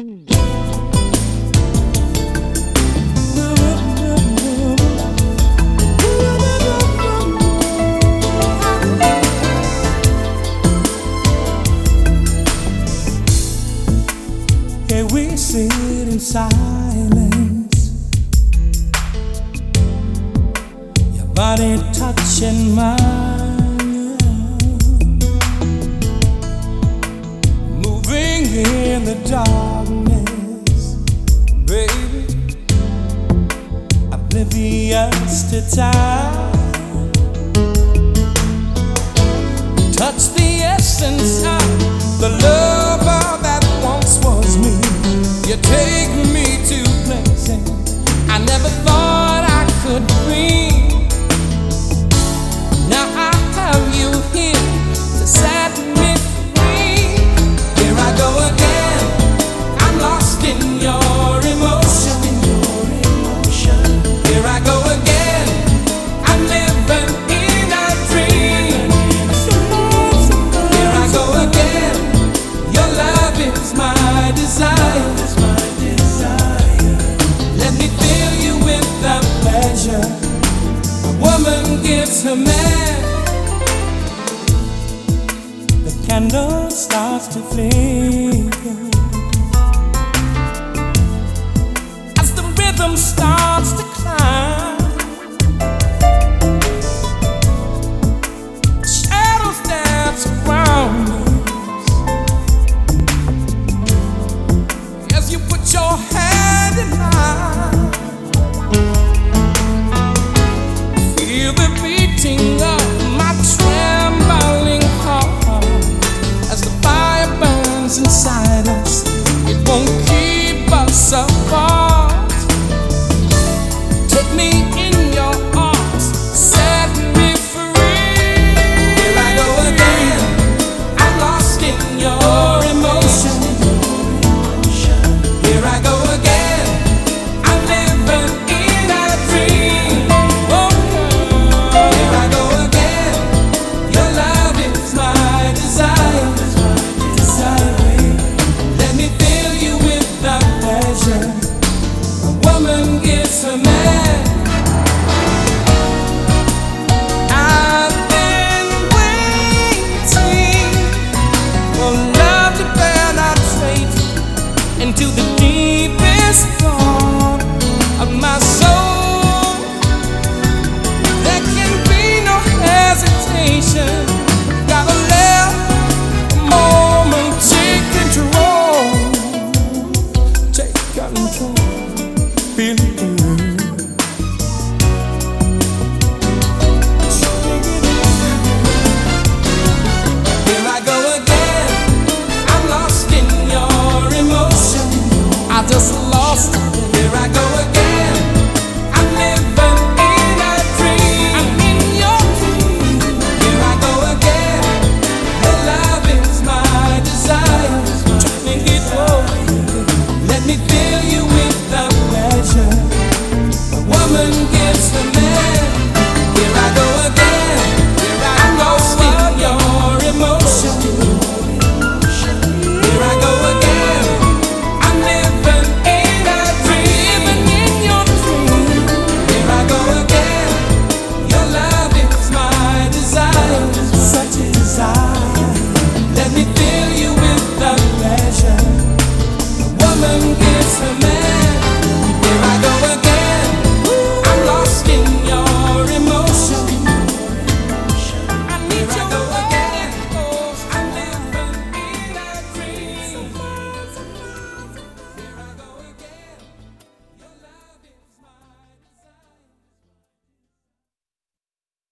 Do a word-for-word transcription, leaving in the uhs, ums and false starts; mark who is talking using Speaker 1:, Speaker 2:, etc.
Speaker 1: Here we sit in silence, your body touching mine, moving in the darkness, baby, oblivious to time. Touch the essence of the lover that once was me. You take me to places I never thought I could dream. Now I have you here to set me free. Here I go again, I'm lost in your emotion. Here I go again, I'm living in a dream. Here I go again, your love is my desire. Let me fill you with the pleasure a woman gives her man. The candle starts to flicker as the rhythm starts to climb. Shadows dance around us as you put your hand in mine. Feel the beating of my trembling heart as the fire burns inside us. It won't keep us apart. Take me